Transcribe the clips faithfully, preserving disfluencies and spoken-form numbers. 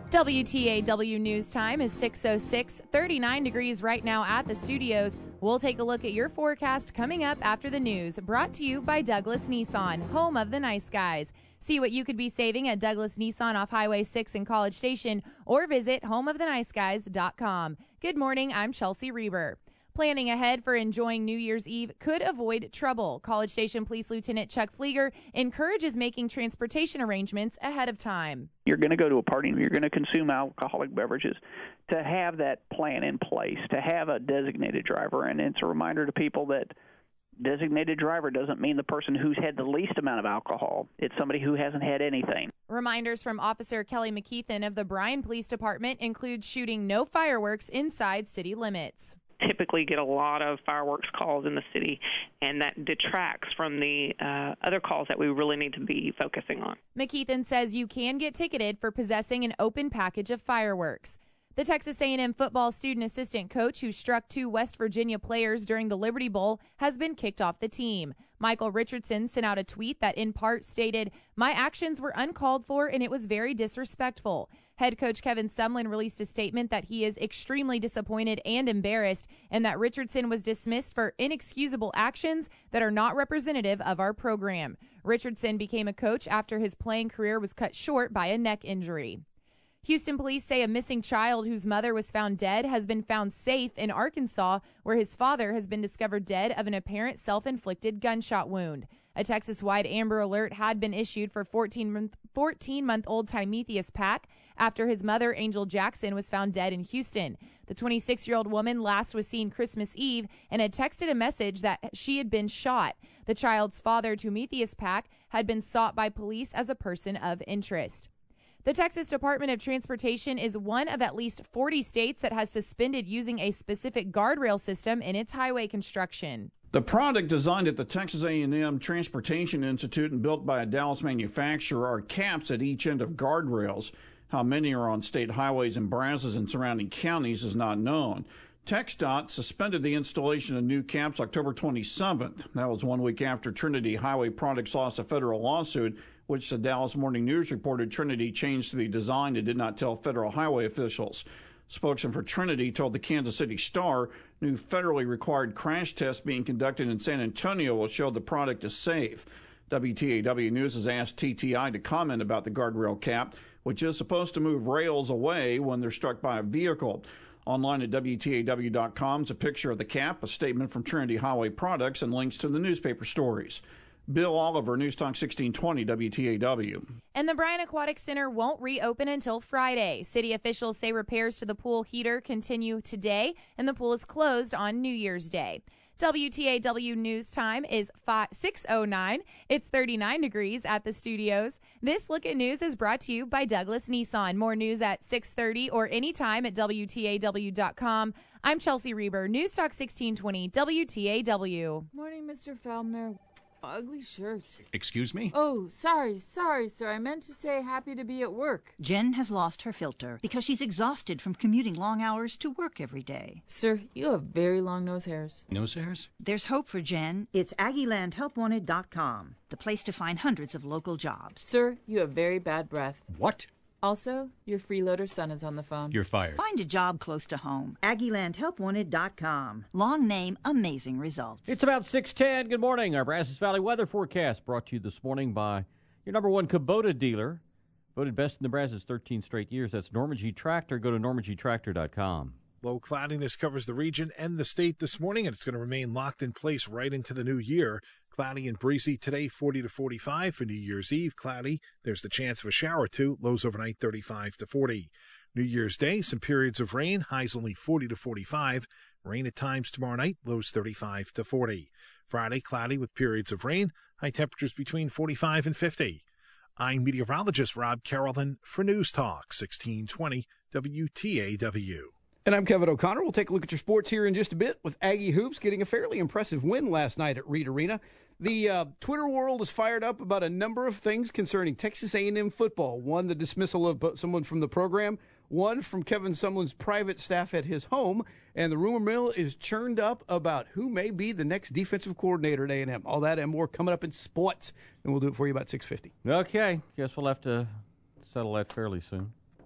W T A W News Time is six oh six, thirty-nine degrees right now at the studios. We'll take a look at your forecast coming up after the news, brought to you by Douglas Nissan, home of the nice guys. See what you could be saving at Douglas Nissan off Highway six in College Station, or visit home of the nice guys dot com. Good morning, I'm Chelsea Reber. Planning ahead for enjoying New Year's Eve could avoid trouble. College Station Police Lieutenant Chuck Flieger encourages making transportation arrangements ahead of time. You're going to go to a party and you're going to consume alcoholic beverages. To have that plan in place, to have a designated driver, and it's a reminder to people that designated driver doesn't mean the person who's had the least amount of alcohol. It's somebody who hasn't had anything. Reminders from Officer Kelly McKeithen of the Bryan Police Department include shooting no fireworks inside city limits. Typically get a lot of fireworks calls in the city, and that detracts from the uh, other calls that we really need to be focusing on. McKeithen says you can get ticketed for possessing an open package of fireworks. The Texas A and M football student assistant coach who struck two West Virginia players during the Liberty Bowl has been kicked off the team. Michael Richardson sent out a tweet that in part stated, "My actions were uncalled for and it was very disrespectful." Head coach Kevin Sumlin released a statement that he is extremely disappointed and embarrassed, and that Richardson was dismissed for inexcusable actions that are not representative of our program. Richardson became a coach after his playing career was cut short by a neck injury. Houston police say a missing child whose mother was found dead has been found safe in Arkansas, where his father has been discovered dead of an apparent self-inflicted gunshot wound. A Texas-wide Amber Alert had been issued for fourteen-month-old Timotheus Pack after his mother, Angel Jackson, was found dead in Houston. The twenty-six-year-old woman last was seen Christmas Eve and had texted a message that she had been shot. The child's father, Timotheus Pack, had been sought by police as a person of interest. The Texas Department of Transportation is one of at least forty states that has suspended using a specific guardrail system in its highway construction. The product designed at the Texas A and M Transportation Institute and built by a Dallas manufacturer are caps at each end of guardrails. How many are on state highways in Brazos and surrounding counties is not known. TxDOT suspended the installation of new caps October twenty-seventh. That was one week after Trinity Highway Products lost a federal lawsuit, which the Dallas Morning News reported Trinity changed the design and did not tell federal highway officials. Spokesman for Trinity told the Kansas City Star new federally required crash tests being conducted in San Antonio will show the product is safe. W T A W News has asked T T I to comment about the guardrail cap, which is supposed to move rails away when they're struck by a vehicle. Online at W T A W dot com is a picture of the cap, a statement from Trinity Highway Products, and links to the newspaper stories. Bill Oliver, News Talk sixteen twenty W T A W. And the Bryan Aquatic Center won't reopen until Friday. City officials say repairs to the pool heater continue today, and the pool is closed on New Year's Day. W T A W News Time is six oh nine. It's thirty-nine degrees at the studios. This Look at News is brought to you by Douglas Nissan. More news at six thirty or anytime at W T A W dot com. I'm Chelsea Reber, News Talk sixteen twenty W T A W. Morning, Mister Feldner. Ugly shirt. Excuse me? Oh, sorry, sorry, sir. I meant to say happy to be at work. Jen has lost her filter because she's exhausted from commuting long hours to work every day. Sir, you have very long nose hairs. Nose hairs? There's hope for Jen. It's Aggie Land Help Wanted dot com, the place to find hundreds of local jobs. Sir, you have very bad breath. What? Also, your freeloader son is on the phone. You're fired. Find a job close to home. Aggie Land Help Wanted dot com. Long name, amazing results. It's about six ten. Good morning. Our Brazos Valley weather forecast brought to you this morning by your number one Kubota dealer. Voted best in the Brazos thirteen straight years. That's Norma G Tractor. Go to Norma G Tractor dot com. Low cloudiness covers the region and the state this morning, and it's going to remain locked in place right into the new year. Cloudy and breezy today, forty to forty-five for New Year's Eve. Cloudy. There's the chance of a shower or two. Lows overnight, thirty-five to forty. New Year's Day, some periods of rain. Highs only forty to forty-five. Rain at times tomorrow night. Lows thirty-five to forty. Friday, cloudy with periods of rain. High temperatures between forty-five and fifty. I'm meteorologist Rob Carrollton for News Talk sixteen twenty W T A W. And I'm Kevin O'Connor. We'll take a look at your sports here in just a bit with Aggie Hoops getting a fairly impressive win last night at Reed Arena. The uh, Twitter world is fired up about a number of things concerning Texas A and M football. One, the dismissal of someone from the program. One, from Kevin Sumlin's private staff at his home. And the rumor mill is churned up about who may be the next defensive coordinator at A and M. All that and more coming up in sports. And we'll do it for you about six fifty. Okay. Guess we'll have to settle that fairly soon.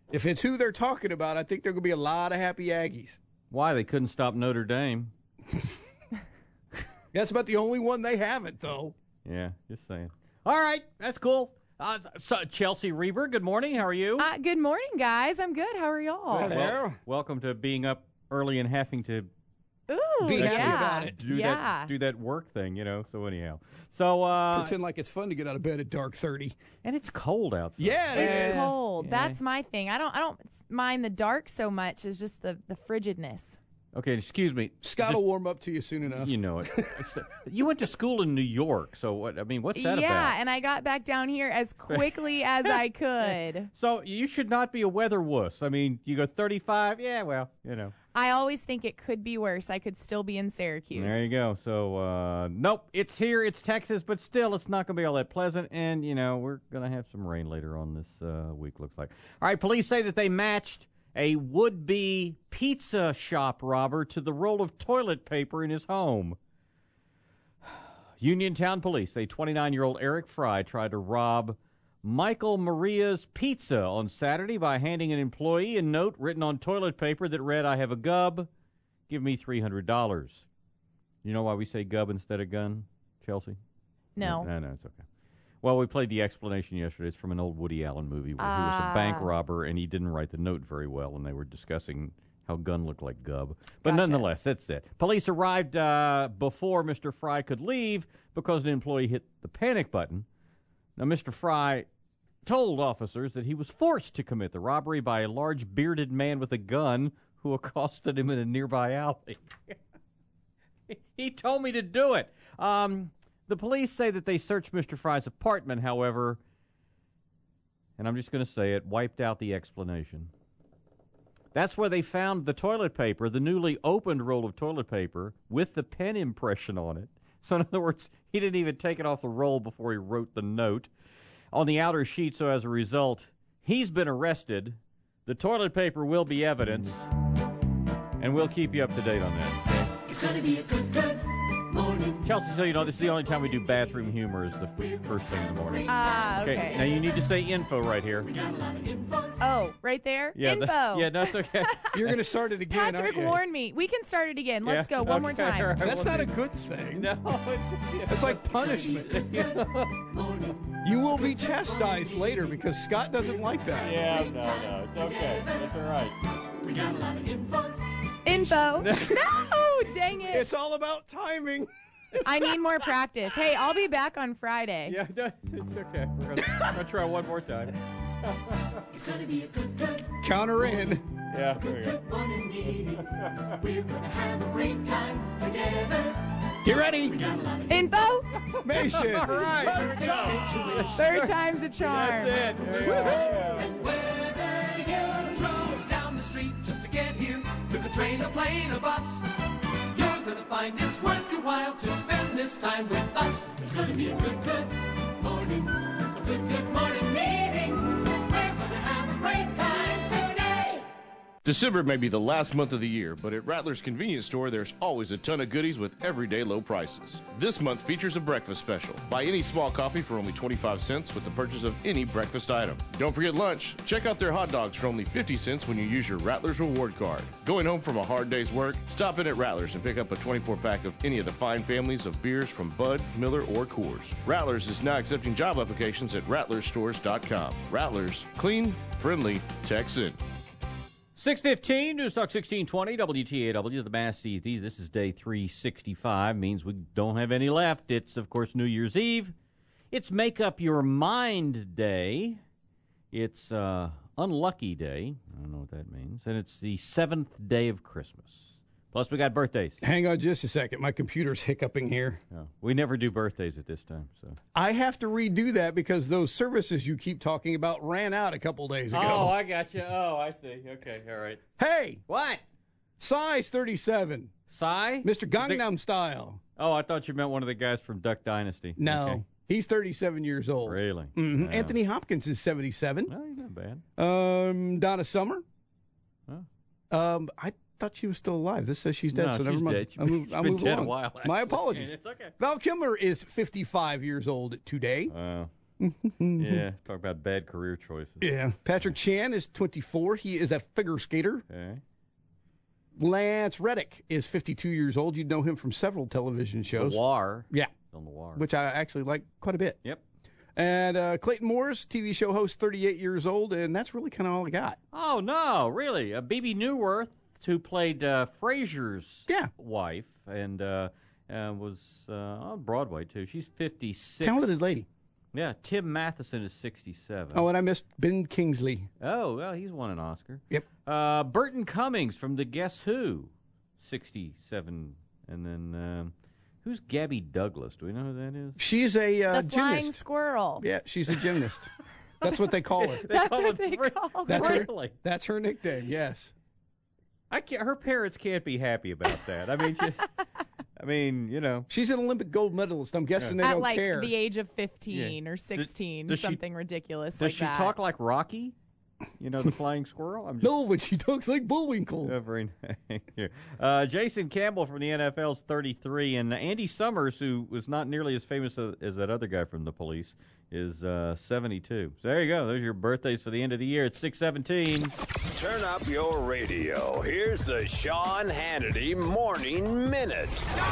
If it's who they're talking about, I think there are going to be a lot of happy Aggies. Why? They couldn't stop Notre Dame. That's about the only one they haven't, though. Yeah, just saying. All right, that's cool. Uh, so Chelsea Reber, good morning. How are you? Uh, good morning, guys. I'm good. How are y'all? Hello. Well, welcome to being up early and having to Ooh, Be happy yeah. about it. do yeah. that do that work thing, you know. So anyhow, so uh, Pretend like it's fun to get out of bed at dark thirty. and it's cold outside. Yeah, it It's is. cold. Yeah. That's my thing. I don't. I don't mind the dark so much as just the the frigidness. Okay, excuse me. Scott Just- will warm up to you soon enough. You know it. It's the- you went to school in New York, so what? I mean, what's that yeah, about? and I got back down here as quickly as I could. So you should not be a weather wuss. I mean, you go thirty-five. Yeah, well, you know. I always think it could be worse. I could still be in Syracuse. There you go. So, uh, nope, it's here, it's Texas, but still, it's not going to be all that pleasant. And, you know, we're going to have some rain later on this uh, week, looks like. All right, police say that they matched a would-be pizza shop robber to the roll of toilet paper in his home. Uniontown police say twenty-nine-year-old Eric Fry tried to rob Michael Maria's Pizza on Saturday by handing an employee a note written on toilet paper that read, "I have a gub. Give me three hundred dollars. You know why we say gub instead of gun, Chelsea? No. No, no, it's okay. Well, we played the explanation yesterday. It's from an old Woody Allen movie where he was a bank Ah. robber and he didn't write the note very well, and they were discussing how gun looked like gub. But Gotcha. nonetheless, that's it. Police arrived uh, before Mister Fry could leave because an employee hit the panic button. Now, Mister Fry told officers that he was forced to commit the robbery by a large bearded man with a gun who accosted him in a nearby alley. He told me to do it. Um, the police say that they searched Mister Fry's apartment, however, and I'm just going to say it, wiped out the explanation. That's where they found the toilet paper, the newly opened roll of toilet paper, with the pen impression on it. So, in other words, he didn't even take it off the roll before he wrote the note on the outer sheet. So, as a result, he's been arrested. The toilet paper will be evidence, and we'll keep you up to date on that. It's gonna be a good, good morning. Chelsea, so you know, this is the only time we do bathroom humor is the first thing in the morning. Ah, okay. Now, you need to say info right here. Oh, right there? Yeah, the- Info. yeah, that's okay. You're going to start it again, Patrick aren't you? warned me. We can start it again. Let's Yeah, go one more okay, time. all right, That's we'll not a do- good thing. No, it's, That's like punishment. You will be chastised later because Scott doesn't like that. Yeah, no, no, it's okay. It's all right. We got a lot of info. Info. No, dang it. It's all about timing. I need more practice. Hey, I'll be back on Friday. Yeah, no, it's okay. We're going to try one more time. It's gonna be a good, good Count her in. Yeah, there we go. morning meeting. We're gonna have a great time together. Get ready. Info. Mason. All right, here we go. Third time's a charm. That's it. There you go. Whether you drove down the street just to get here, took a train, a plane, a bus, you're gonna find it's worth your while to spend this time with us. It's gonna be a good, good morning, a good, good morning meeting. We're gonna have a great time today. December may be the last month of the year, but at Rattler's Convenience Store, there's always a ton of goodies with everyday low prices. This month features a breakfast special. Buy any small coffee for only twenty-five cents with the purchase of any breakfast item. Don't forget lunch. Check out their hot dogs for only fifty cents when you use your Rattler's reward card. Going home from a hard day's work? Stop in at Rattler's and pick up a twenty-four pack of any of the fine families of beers from Bud, Miller, or Coors. Rattler's is now accepting job applications at rattler stores dot com. Rattler's, clean, friendly, Texan. six fifteen, News Talk sixteen twenty, W T A W, the Mass C T. This is day three sixty-five, means we don't have any left. It's, of course, New Year's Eve. It's Make Up Your Mind Day. It's uh, Unlucky Day. I don't know what that means. And it's the seventh day of Christmas. Plus, we got birthdays. Hang on just a second. My computer's hiccuping here. No, we never do birthdays at this time. So I have to redo that because those services you keep talking about ran out a couple days ago. Oh, I got you. Oh, I see. Okay, all right. Hey, What? size thirty-seven. Psy? Mister Gangnam Style. Oh, I thought you meant one of the guys from Duck Dynasty. No, Okay. he's thirty-seven years old. Really? hmm Wow. Anthony Hopkins is seventy-seven. No, he's not bad. Um, Donna Summer. Oh. Um, I thought she was still alive. This says she's dead, No, so she's never mind. dead. She's I'll been- move, she's I'll been move dead a along. while, My actually. apologies. It's okay. Val Kilmer is fifty-five years old today. Uh, Yeah, talk about bad career choices. Yeah. Patrick Chan is twenty-four. He is a figure skater. Okay. Lance Reddick is fifty-two years old. You'd know him from several television shows. Noir. Yeah. On Noir. Which I actually like quite a bit. Yep. And uh, Clayton Morris, T V show host, thirty-eight years old, and that's really kind of all I got. Oh, no, really? Uh, B B Newworth, who played uh, Frasier's yeah. wife and uh, uh, was uh, on Broadway, too. She's fifty-six. Talented lady. Yeah, Tim Matheson is sixty-seven. Oh, and I missed Ben Kingsley. Oh, well, he's won an Oscar. Yep. Uh, Burton Cummings from the Guess Who, sixty-seven. And then um, who's Gabby Douglas? Do we know who that is? She's a uh, the flying gymnast. squirrel. Yeah, she's a gymnast. That's what they call her. They That's call what it they fr- call That's her. her. Really? That's her nickname. Yes. I can't, her parents can't be happy about that. I mean, just, I mean, you know. She's an Olympic gold medalist. I'm guessing they At don't like care. the age of fifteen Yeah. or sixteen, Does- does she- something ridiculous Does like she that. talk like Rocky? You know, the flying squirrel? I'm just, No, but she talks like Bullwinkle. Uh, very nice. uh, Jason Campbell from the N F L is thirty-three, and Andy Summers, who was not nearly as famous as, as that other guy from the Police, is uh, seventy-two. So there you go. Those are your birthdays for the end of the year. It's six seventeen. Turn up your radio. Here's the Sean Hannity Morning Minute.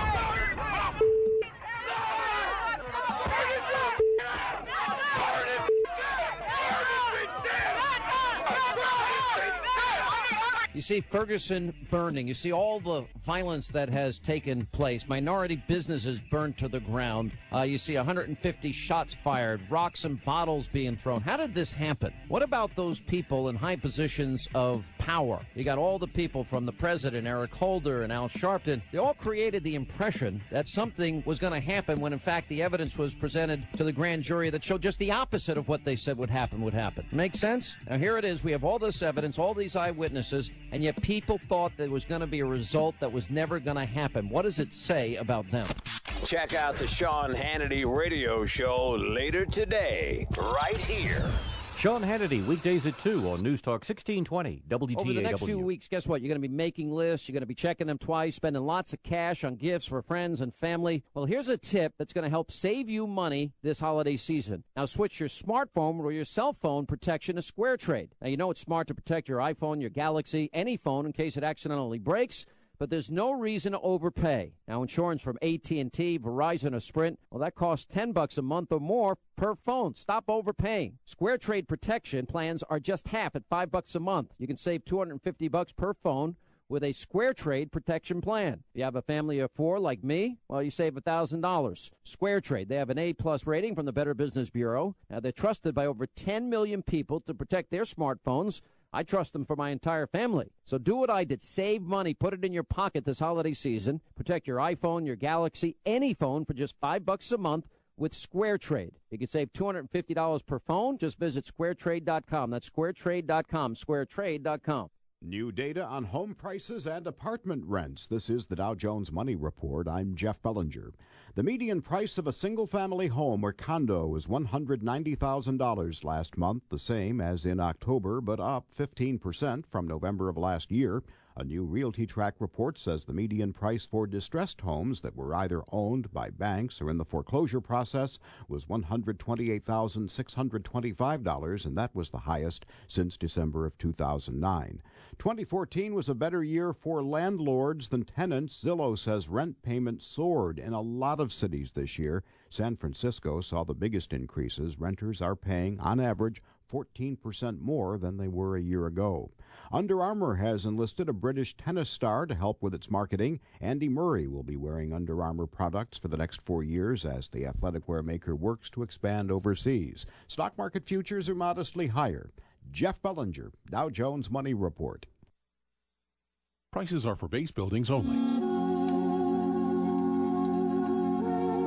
You see Ferguson burning. You see all the violence that has taken place. Minority businesses burned to the ground. Uh, you see one hundred fifty shots fired, rocks and bottles being thrown. How did this happen? What about those people in high positions of power? You got all the people from the president, Eric Holder and Al Sharpton. They all created the impression that something was going to happen when, in fact, the evidence was presented to the grand jury that showed just the opposite of what they said would happen would happen. Make sense? Now, here it is. We have all this evidence, all these eyewitnesses, and yet people thought there was going to be a result that was never going to happen. What does it say about them? Check out the Sean Hannity radio show later today, right here. Sean Hannity, weekdays at two on News Talk sixteen twenty W T A W. Over the next few weeks, guess what? You're going to be making lists. You're going to be checking them twice, spending lots of cash on gifts for friends and family. Well, here's a tip that's going to help save you money this holiday season. Now, switch your smartphone or your cell phone protection to SquareTrade. Now, you know it's smart to protect your iPhone, your Galaxy, any phone in case it accidentally breaks. But there's no reason to overpay. Now, insurance from A T and T, Verizon, or Sprint, well, that costs ten bucks a month or more per phone. Stop overpaying. SquareTrade protection plans are just half at five bucks a month. You can save two hundred fifty bucks per phone with a SquareTrade protection plan. If you have a family of four like me, well, you save one thousand dollars. SquareTrade, they have an A-plus rating from the Better Business Bureau. Now, they're trusted by over ten million people to protect their smartphones. I trust them for my entire family. So do what I did. Save money. Put it in your pocket this holiday season. Protect your iPhone, your Galaxy, any phone for just five bucks a month with SquareTrade. You can save two hundred fifty dollars per phone. Just visit square trade dot com. That's square trade dot com. square trade dot com. New data on home prices and apartment rents. This is the Dow Jones Money Report. I'm Jeff Bellinger. The median price of a single-family home or condo was one hundred ninety thousand dollars last month, the same as in October, but up fifteen percent from November of last year. A new Realty Track report says the median price for distressed homes that were either owned by banks or in the foreclosure process was one hundred twenty-eight thousand six hundred twenty-five dollars, and that was the highest since December of two thousand nine. twenty fourteen was a better year for landlords than tenants. Zillow says rent payments soared in a lot of cities this year. San Francisco saw the biggest increases. Renters are paying, on average, fourteen percent more than they were a year ago. Under Armour has enlisted a British tennis star to help with its marketing. Andy Murray will be wearing Under Armour products for the next four years as the athletic wear maker works to expand overseas. Stock market futures are modestly higher. Jeff Bellinger, Dow Jones Money Report. Prices are for base buildings only.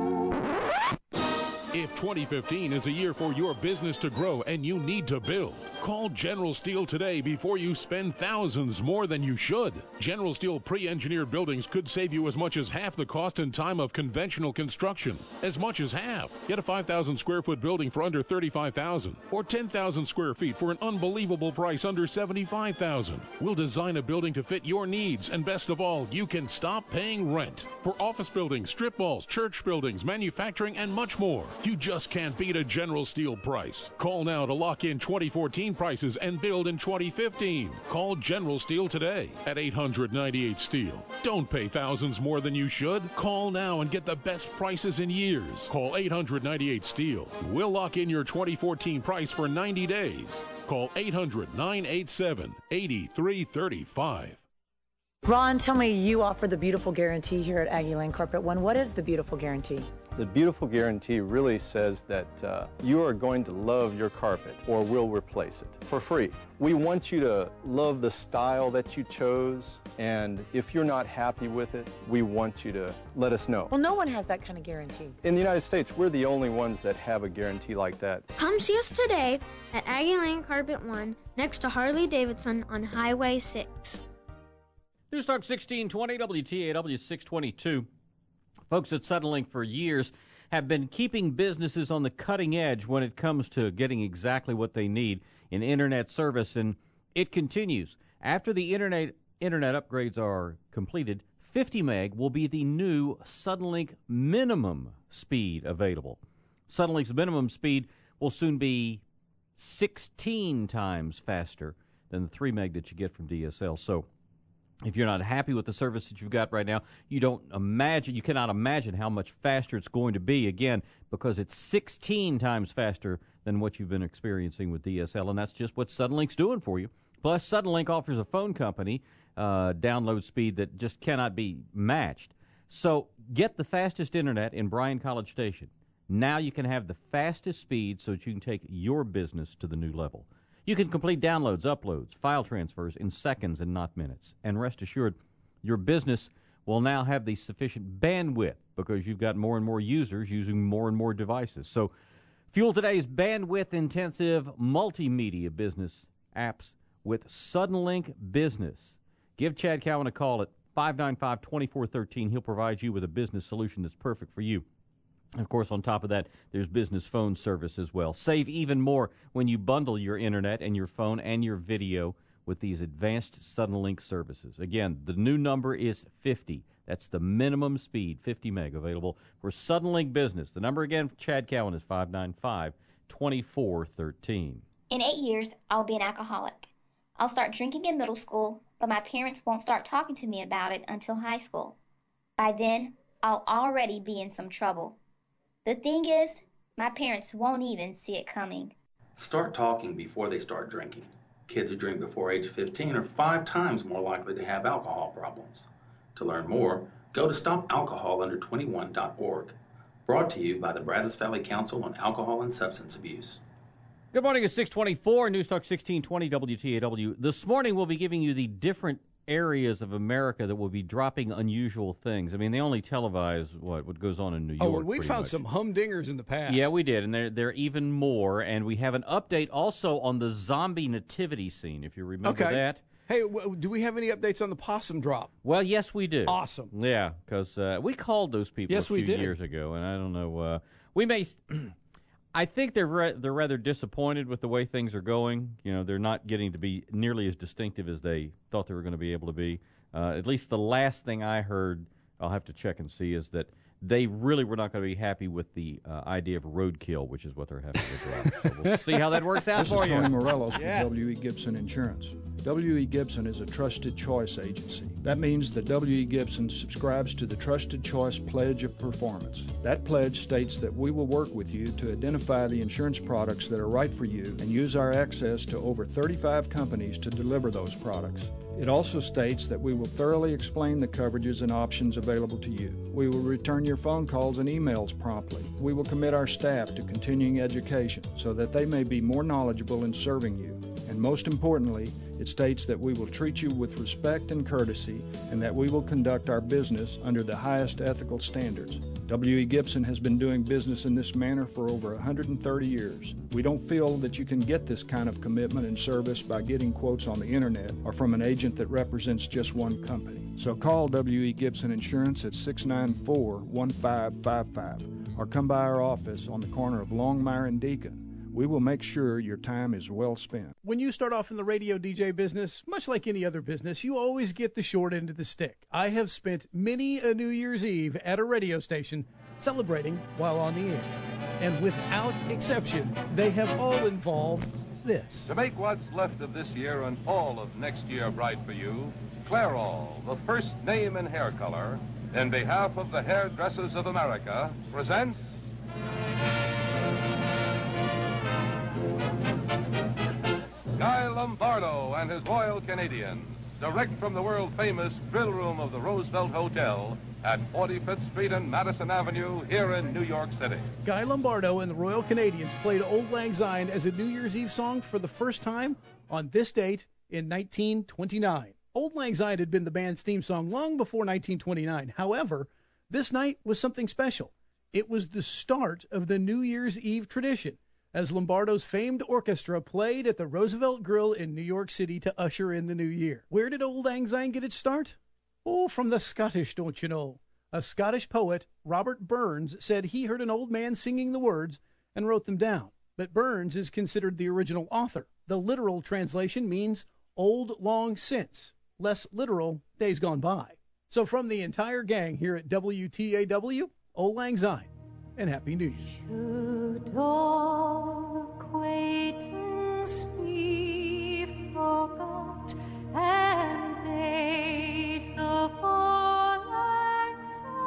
If twenty fifteen is a year for your business to grow and you need to build, Call General Steel today before you spend thousands more than you should. General Steel pre-engineered buildings could save you as much as half the cost and time of conventional construction. As much as half. Get a five thousand square foot building for under thirty-five thousand dollars or ten thousand square feet for an unbelievable price under seventy-five thousand dollars. We'll design a building to fit your needs, and best of all, you can stop paying rent. For office buildings, strip malls, church buildings, manufacturing, and much more. You just can't beat a General Steel price. Call now to lock in twenty fourteen prices and build in twenty fifteen. Call General Steel today at eight hundred ninety-eight Steel. Don't pay thousands more than you should. Call now and get the best prices in years. Call eight hundred ninety-eight Steel. We'll lock in your twenty fourteen price for ninety days. Call eight hundred nine eight seven eight three three five. Ron, tell me, you offer the beautiful guarantee here at Aggie Lane Carpet One. What is the beautiful guarantee? The beautiful guarantee really says that uh, you are going to love your carpet or we'll replace it for free. We want you to love the style that you chose, and if you're not happy with it, we want you to let us know. Well, no one has that kind of guarantee. In the United States, we're the only ones that have a guarantee like that. Come see us today at Aggie Lane Carpet One next to Harley Davidson on Highway six. News Talk sixteen twenty, W T A W six twenty-two. Folks at Suddenlink for years have been keeping businesses on the cutting edge when it comes to getting exactly what they need in internet service, and it continues. After the internet internet upgrades are completed, fifty meg will be the new Suddenlink minimum speed available. Suddenlink's minimum speed will soon be sixteen times faster than the three meg that you get from D S L. So if you're not happy with the service that you've got right now, you don't imagine, you cannot imagine how much faster it's going to be, again, because it's sixteen times faster than what you've been experiencing with D S L, and that's just what Suddenlink's doing for you. Plus, Suddenlink offers a phone company uh, download speed that just cannot be matched. So get the fastest internet in Bryan College Station. Now you can have the fastest speed so that you can take your business to the new level. You can complete downloads, uploads, file transfers in seconds and not minutes. And rest assured, your business will now have the sufficient bandwidth because you've got more and more users using more and more devices. So fuel today's bandwidth-intensive multimedia business apps with Suddenlink Business. Give Chad Cowan a call at five nine five, two four one three. He'll provide you with a business solution that's perfect for you. And, of course, on top of that, there's business phone service as well. Save even more when you bundle your internet and your phone and your video with these advanced Suddenlink services. Again, the new number is fifty. That's the minimum speed, fifty meg, available for Suddenlink Business. The number again for Chad Cowan is five nine five, two four one three. In eight years, I'll be an alcoholic. I'll start drinking in middle school, but my parents won't start talking to me about it until high school. By then, I'll already be in some trouble. The thing is, my parents won't even see it coming. Start talking before they start drinking. Kids who drink before age fifteen are five times more likely to have alcohol problems. To learn more, go to stop alcohol under twenty-one dot org. Brought to you by the Brazos Valley Council on Alcohol and Substance Abuse. Good morning, it's six twenty-four, News Talk sixteen twenty W T A W. This morning we'll be giving you the different areas of America that will be dropping unusual things. I mean, they only televise what what goes on in New York. Oh, we found much. some humdingers in the past. Yeah, we did, and there there are even more. And we have an update also on the zombie nativity scene, if you remember okay. that. Hey, w- do we have any updates on the possum drop? Well, yes, we do. Awesome. Yeah, because uh, we called those people yes, a few we did. years ago, and I don't know. Uh, we may. I think they're re- they're rather disappointed with the way things are going. You know, they're not getting to be nearly as distinctive as they thought they were going to be able to be. Uh, at least the last thing I heard, I'll have to check and see, is that they really were not going to be happy with the uh, idea of roadkill, which is what they're having to drop. So we'll see how that works out this for is you. Tony Morelos yeah. with W E. Gibson Insurance. W E. Gibson is a trusted choice agency. That means that W E. Gibson subscribes to the Trusted Choice Pledge of Performance. That pledge states that we will work with you to identify the insurance products that are right for you and use our access to over thirty-five companies to deliver those products. It also states that we will thoroughly explain the coverages and options available to you. We will return your phone calls and emails promptly. We will commit our staff to continuing education so that they may be more knowledgeable in serving you. And most importantly, it states that we will treat you with respect and courtesy and that we will conduct our business under the highest ethical standards. W E. Gibson has been doing business in this manner for over one hundred thirty years. We don't feel that you can get this kind of commitment and service by getting quotes on the internet or from an agent that represents just one company. So call W E. Gibson Insurance at six nine four, one five five five or come by our office on the corner of Longmire and Deacon. We will make sure your time is well spent. When you start off in the radio D J business, much like any other business, you always get the short end of the stick. I have spent many a New Year's Eve at a radio station celebrating while on the air. And without exception, they have all involved this. To make what's left of this year and all of next year bright for you, Clairol, the first name in hair color, in behalf of the Hairdressers of America, presents Guy Lombardo and his Royal Canadians, direct from the world-famous grill room of the Roosevelt Hotel at forty-fifth Street and Madison Avenue here in New York City. Guy Lombardo and the Royal Canadians played Auld Lang Syne as a New Year's Eve song for the first time on this date in nineteen twenty-nine. Auld Lang Syne had been the band's theme song long before nineteen twenty-nine. However, this night was something special. It was the start of the New Year's Eve tradition, as Lombardo's famed orchestra played at the Roosevelt Grill in New York City to usher in the new year. Where did Auld Lang Syne get its start? Oh, from the Scottish, don't you know? A Scottish poet, Robert Burns, said he heard an old man singing the words and wrote them down. But Burns is considered the original author. The literal translation means old long since. Less literal, days gone by. So from the entire gang here at W T A W, Auld Lang Syne, and Happy New Year. Should all acquaintance be forgot, and days of old lang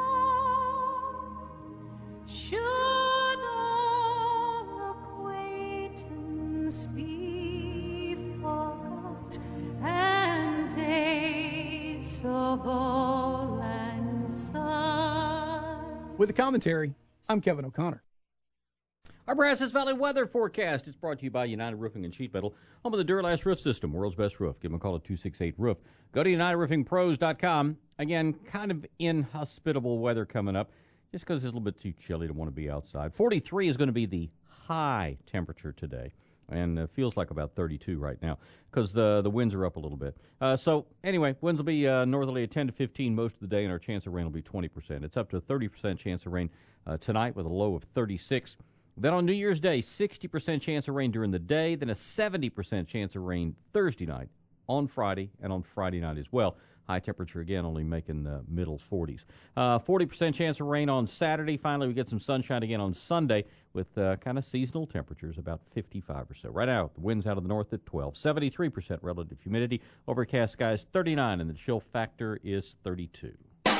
syne, should all acquaintance be forgot, and days of old lang syne. With the commentary, I'm Kevin O'Connor. Our Brazos Valley weather forecast is brought to you by United Roofing and Sheet Metal, home of the Duralast Roof System, world's best roof. Give them a call at two six eight roof. Go to united roofing pros dot com. Again, kind of inhospitable weather coming up, just because it's a little bit too chilly to want to be outside. forty-three is going to be the high temperature today, and it feels like about thirty-two right now because the the winds are up a little bit. Uh, so anyway, winds will be uh, northerly at ten to fifteen most of the day, and our chance of rain will be twenty percent. It's up to a thirty percent chance of rain uh, tonight with a low of thirty-six. Then on New Year's Day, sixty percent chance of rain during the day, then a seventy percent chance of rain Thursday night, on Friday, and on Friday night as well. High temperature, again, only making the middle forties. Uh, forty percent chance of rain on Saturday. Finally, we get some sunshine again on Sunday with uh, kind of seasonal temperatures, about fifty-five or so. Right now, the winds out of the north at twelve. seventy-three percent relative humidity. Overcast skies, thirty-nine, and the chill factor is thirty-two.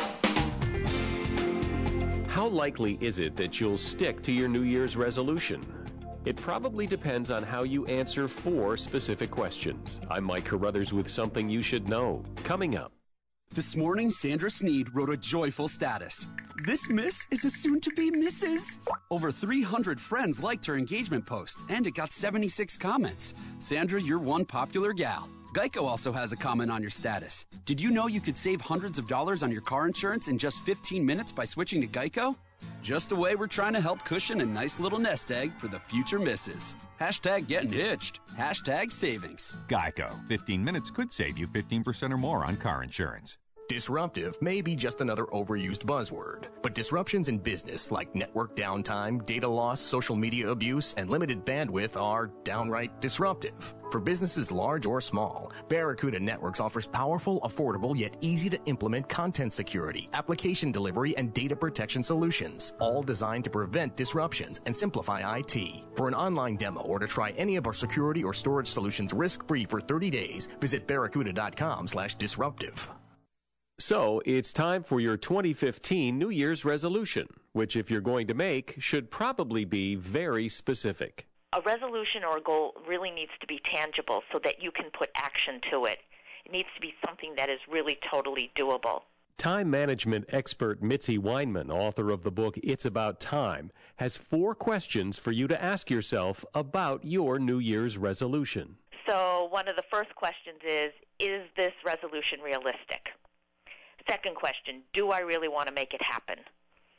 How likely is it that you'll stick to your New Year's resolution? It probably depends on how you answer four specific questions. I'm Mike Carruthers with something you should know. Coming up. This morning, Sandra Sneed wrote a joyful status. This miss is a soon-to-be Missus Over three hundred friends liked her engagement post, and it got seventy-six comments. Sandra, you're one popular gal. Geico also has a comment on your status. Did you know you could save hundreds of dollars on your car insurance in just fifteen minutes by switching to Geico? Just a way we're trying to help cushion a nice little nest egg for the future missus. Hashtag getting hitched. Hashtag savings. Geico. fifteen minutes could save you fifteen percent or more on car insurance. Disruptive may be just another overused buzzword, but disruptions in business like network downtime, data loss, social media abuse, and limited bandwidth are downright disruptive. For businesses large or small, Barracuda Networks offers powerful, affordable, yet easy to implement content security, application delivery, and data protection solutions, all designed to prevent disruptions and simplify I T. For an online demo or to try any of our security or storage solutions risk-free for thirty days, visit barracuda.com slash disruptive. So, it's time for your twenty fifteen New Year's resolution, which if you're going to make, should probably be very specific. A resolution or a goal really needs to be tangible so that you can put action to it. It needs to be something that is really totally doable. Time management expert Mitzi Weinman, author of the book It's About Time, has four questions for you to ask yourself about your New Year's resolution. So one of the first questions is, is this resolution realistic? Second question, do I really want to make it happen?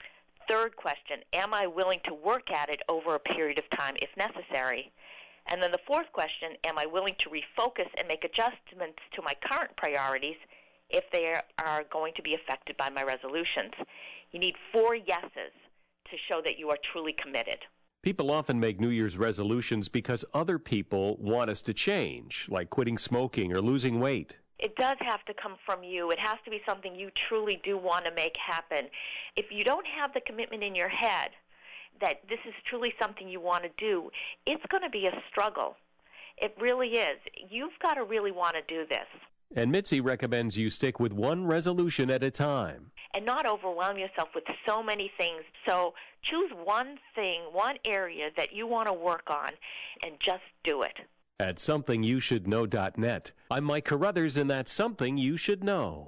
Third question, am I willing to work at it over a period of time if necessary? And then the fourth question, am I willing to refocus and make adjustments to my current priorities if they are going to be affected by my resolutions? You need four yeses to show that you are truly committed. People often make New Year's resolutions because other people want us to change, like quitting smoking or losing weight. It does have to come from you. It has to be something you truly do want to make happen. If you don't have the commitment in your head that this is truly something you want to do, it's going to be a struggle. It really is. You've got to really want to do this. And Mitzi recommends you stick with one resolution at a time. And not overwhelm yourself with so many things. So choose one thing, one area that you want to work on, and just do it. At something you should know dot net, I'm Mike Carruthers, and that's Something You Should Know.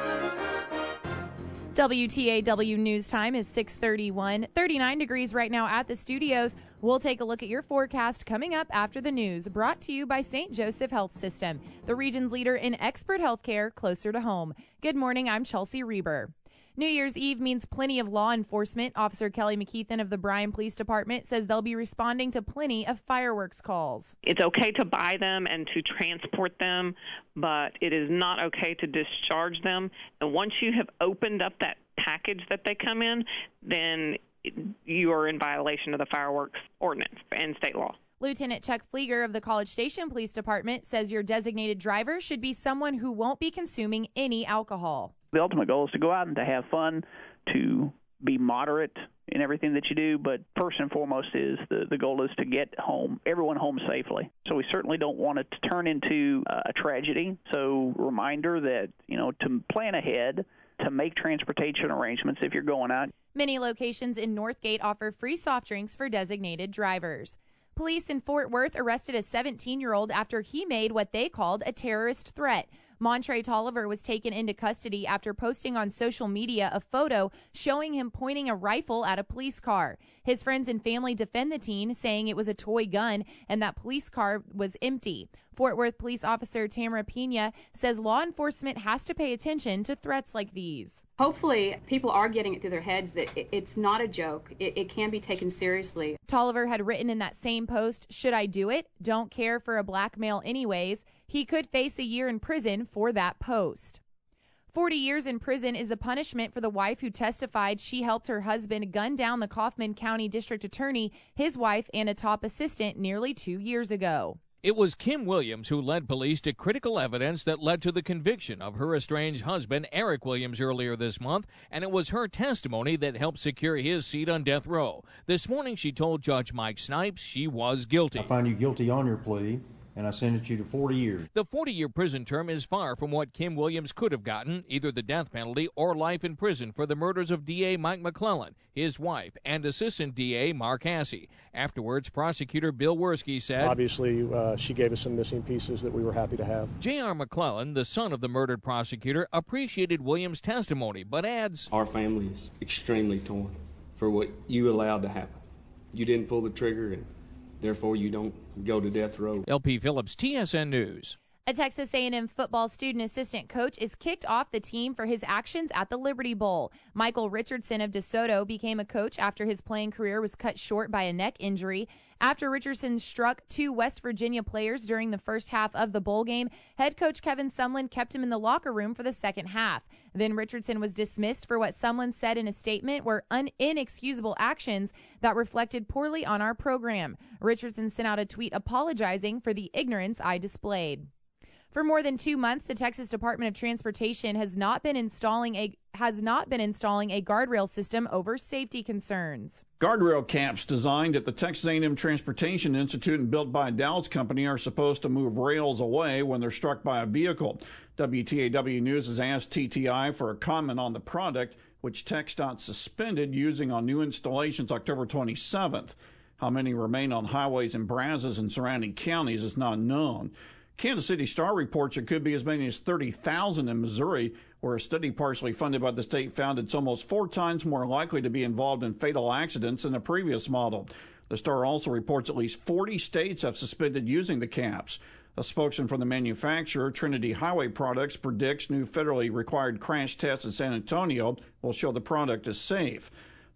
W T A W News Time is six thirty-one, thirty-nine degrees right now at the studios. We'll take a look at your forecast coming up after the news, brought to you by Saint Joseph Health System, the region's leader in expert health care closer to home. Good morning, I'm Chelsea Reber. New Year's Eve means plenty of law enforcement. Officer Kelly McKeithen of the Bryan Police Department says they'll be responding to plenty of fireworks calls. It's okay to buy them and to transport them, but it is not okay to discharge them. And once you have opened up that package that they come in, then you are in violation of the fireworks ordinance and state law. Lieutenant Chuck Flieger of the College Station Police Department says your designated driver should be someone who won't be consuming any alcohol. The ultimate goal is to go out and to have fun, to be moderate in everything that you do, but first and foremost is the, the goal is to get home, everyone home safely. So we certainly don't want it to turn into a tragedy. So reminder that, you know, to plan ahead, to make transportation arrangements if you're going out. Many locations in Northgate offer free soft drinks for designated drivers. Police in Fort Worth arrested a seventeen-year-old after he made what they called a terrorist threat. Montre Tolliver was taken into custody after posting on social media a photo showing him pointing a rifle at a police car. His friends and family defend the teen, saying it was a toy gun and that police car was empty. Fort Worth police officer Tamara Pena says law enforcement has to pay attention to threats like these. Hopefully, people are getting it through their heads that it's not a joke. It, it can be taken seriously. Tolliver had written in that same post, "Should I do it? Don't care for a black male anyways." He could face a year in prison for that post. forty years in prison is the punishment for the wife who testified she helped her husband gun down the Kaufman County District Attorney, his wife, and a top assistant nearly two years ago. It was Kim Williams who led police to critical evidence that led to the conviction of her estranged husband, Eric Williams, earlier this month, and it was her testimony that helped secure his seat on death row. This morning, she told Judge Mike Snipes she was guilty. I find you guilty on your plea, and I sentence you to forty years. The forty-year prison term is far from what Kim Williams could have gotten, either the death penalty or life in prison for the murders of D A Mike McClellan, his wife, and Assistant D A Mark Hasse. Afterwards, prosecutor Bill Werski said, "Obviously, uh, she gave us some missing pieces that we were happy to have." J R McClellan, the son of the murdered prosecutor, appreciated Williams' testimony, but adds, "Our family is extremely torn for what you allowed to happen. You didn't pull the trigger, and therefore you don't go to death row." L P Phillips, T S N News. A Texas A and M football student assistant coach is kicked off the team for his actions at the Liberty Bowl. Michael Richardson of DeSoto became a coach after his playing career was cut short by a neck injury. After Richardson struck two West Virginia players during the first half of the bowl game, head coach Kevin Sumlin kept him in the locker room for the second half. Then Richardson was dismissed for what Sumlin said in a statement were un- inexcusable actions that reflected poorly on our program. Richardson sent out a tweet apologizing for the ignorance I displayed. For more than two months, the Texas Department of Transportation has not been installing a has not been installing a guardrail system over safety concerns. Guardrail caps designed at the Texas A and M Transportation Institute and built by a Dallas company are supposed to move rails away when they're struck by a vehicle. W T A W News has asked T T I for a comment on the product, which TxDOT suspended using on new installations October twenty-seventh. How many remain on highways in Brazos and surrounding counties is not known. Kansas City Star reports it could be as many as thirty thousand in Missouri, where a study partially funded by the state found it's almost four times more likely to be involved in fatal accidents than the previous model. The Star also reports at least forty states have suspended using the caps. A spokesman from the manufacturer, Trinity Highway Products, predicts new federally required crash tests in San Antonio will show the product is safe.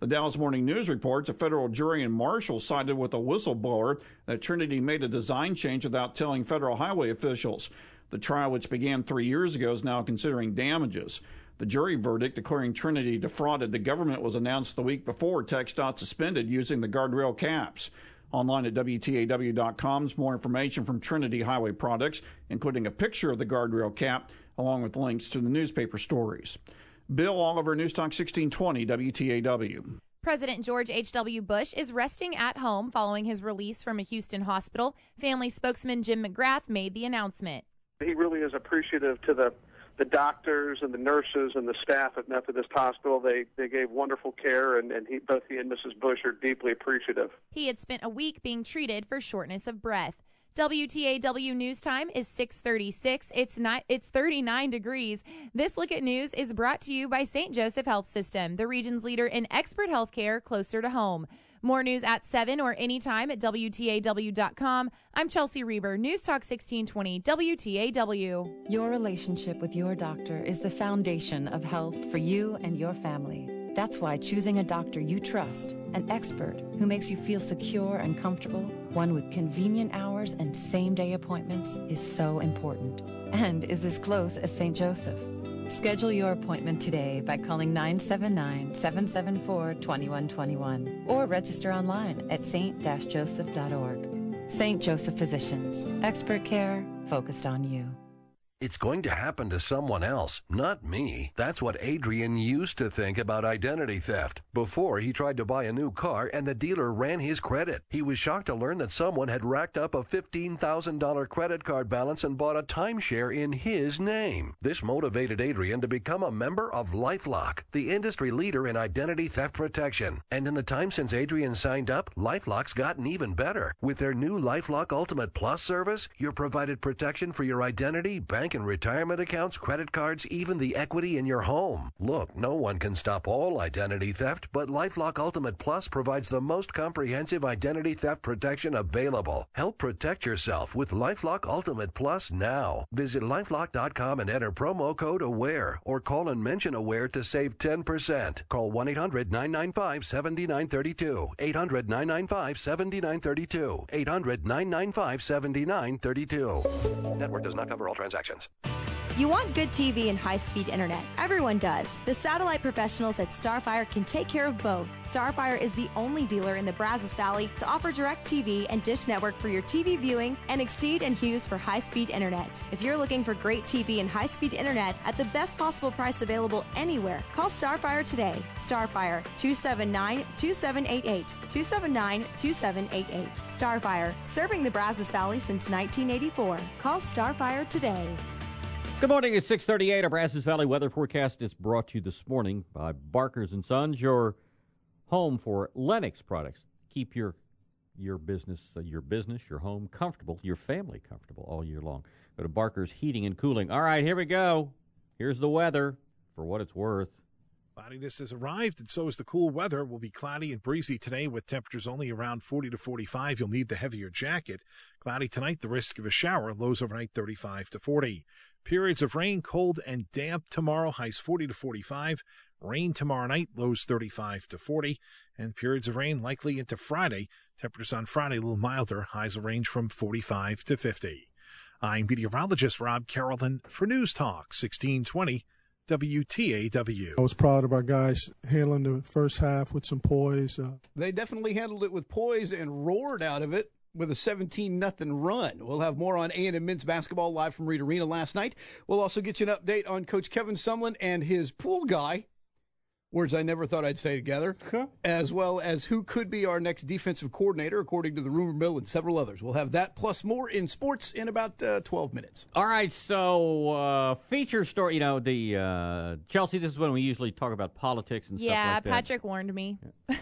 The Dallas Morning News reports a federal jury in Marshall sided with a whistleblower that Trinity made a design change without telling federal highway officials. The trial, which began three years ago, is now considering damages. The jury verdict declaring Trinity defrauded the government was announced the week before TxDOT suspended using the guardrail caps. Online at W T A W dot com is more information from Trinity Highway Products, including a picture of the guardrail cap, along with links to the newspaper stories. Bill Oliver, News Talk sixteen twenty W T A W. President George H W. Bush is resting at home following his release from a Houston hospital. Family spokesman Jim McGrath made the announcement. He really is appreciative to the, the doctors and the nurses and the staff at Methodist Hospital. They they gave wonderful care, and, and he, both he and Missus Bush are deeply appreciative. He had spent a week being treated for shortness of breath. W T A W News Time is six thirty-six. It's not, it's thirty-nine degrees. This Look at News is brought to you by Saint Joseph Health System, the region's leader in expert health care closer to home. More news at seven or anytime at W T A W dot com. I'm Chelsea Reber, News Talk sixteen twenty W T A W. Your relationship with your doctor is the foundation of health for you and your family. That's why choosing a doctor you trust, an expert who makes you feel secure and comfortable, one with convenient hours and same-day appointments, is so important, and is as close as Saint Joseph. Schedule your appointment today by calling nine seven nine, seven seven four, two one two one or register online at saint joseph dot org. Saint Joseph Physicians, expert care focused on you. It's going to happen to someone else, not me. That's what Adrian used to think about identity theft before he tried to buy a new car and the dealer ran his credit. He was shocked to learn that someone had racked up a fifteen thousand dollars credit card balance and bought a timeshare in his name. This motivated Adrian to become a member of LifeLock, the industry leader in identity theft protection. And in the time since Adrian signed up, LifeLock's gotten even better. With their new LifeLock Ultimate Plus service, you're provided protection for your identity, bank and retirement accounts, credit cards, even the equity in your home. Look, no one can stop all identity theft, but LifeLock Ultimate Plus provides the most comprehensive identity theft protection available. Help protect yourself with LifeLock Ultimate Plus now. Visit lifelock dot com and enter promo code AWARE or call and mention AWARE to save ten percent. Call one eight hundred nine nine five seven nine three two. eight hundred nine nine five seven nine three two. eight hundred nine nine five seven nine three two. Network does not cover all transactions. You want good T V and high-speed internet. Everyone does. The satellite professionals at Starfire can take care of both. Starfire is the only dealer in the Brazos Valley to offer DirecTV and Dish Network for your T V viewing and Exceed and Hughes for high-speed internet. If you're looking for great T V and high-speed internet at the best possible price available anywhere, call Starfire today. Starfire, two seven nine, two seven eight eight, two seven nine, two seven eight eight. Starfire, serving the Brazos Valley since nineteen eighty-four. Call Starfire today. Good morning. It's six thirty-eight. Our Brazos Valley weather forecast is brought to you this morning by Barkers and Sons, your home for Lennox products. Keep your your business, uh, your business, your home comfortable, your family comfortable all year long. Go to Barkers Heating and Cooling. All right, here we go. Here's the weather for what it's worth. Cloudiness has arrived, and so is the cool weather. It will be cloudy and breezy today with temperatures only around forty to forty-five. You'll need the heavier jacket. Cloudy tonight, the risk of a shower. Lows overnight thirty-five to forty. Periods of rain, cold and damp tomorrow, highs forty to forty-five. Rain tomorrow night, lows thirty-five to forty. And periods of rain likely into Friday. Temperatures on Friday a little milder. Highs will range from forty-five to fifty. I'm meteorologist Rob Carrollton for News Talk sixteen twenty W T A W. I was proud of our guys handling the first half with some poise. Uh, they definitely handled it with poise and roared out of it with a seventeen nothing run. We'll have more on A and M men's basketball live from Reed Arena last night. We'll also get you an update on Coach Kevin Sumlin and his pool guy, words I never thought I'd say together, as well as who could be our next defensive coordinator, according to the rumor mill, and several others. We'll have that plus more in sports in about uh, twelve minutes. All right, so uh, feature story, you know, the uh, Chelsea, this is when we usually talk about politics and yeah, stuff like that. Yeah, Patrick warned me. Yeah.